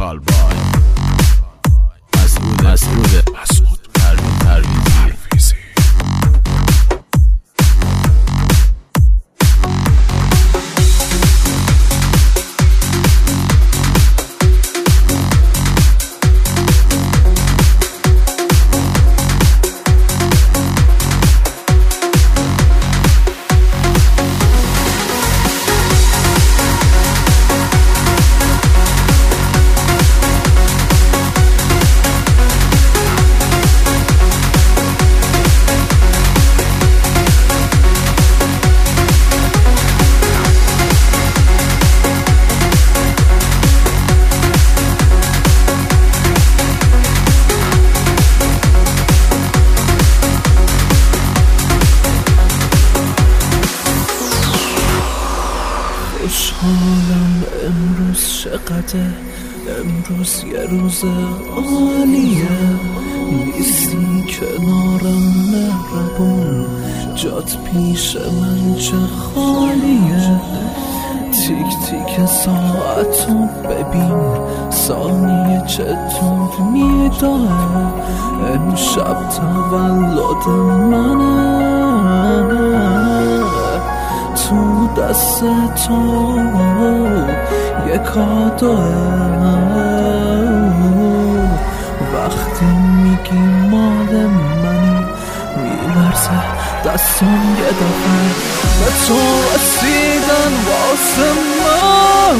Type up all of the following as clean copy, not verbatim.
کال بای مسعود ترویزی خوشحالم امروز چقدر امروز یه روز عالیه نیستی کنارم مهربون جات پیش من چه خالیه تیک تیک ساعتو ببین ثانیه چطور میداره امشب تولد منه تو دست تو یه کادوه وقتی میگی مال منی میلرزه دستم یه دفعه به تو رسیدن واسه من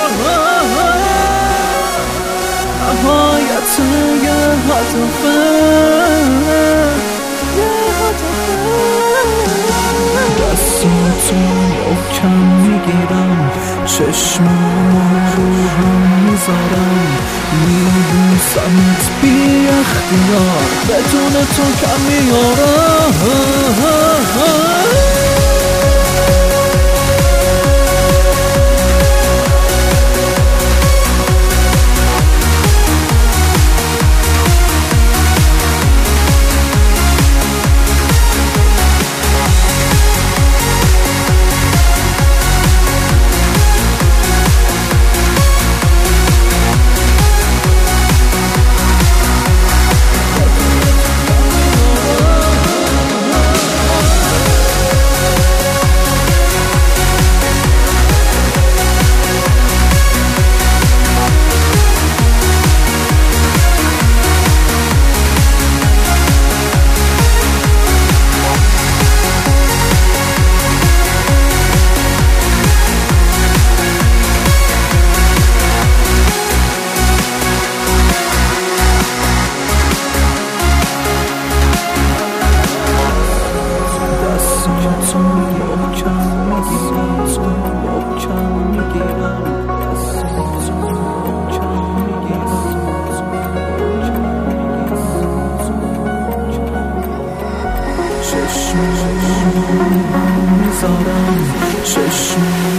نهایت یه هدفه دستاتو محکم میگیرم چشمامو رو هم میذارم میبوسمت بی اختیار بدون تو کم میارم چشم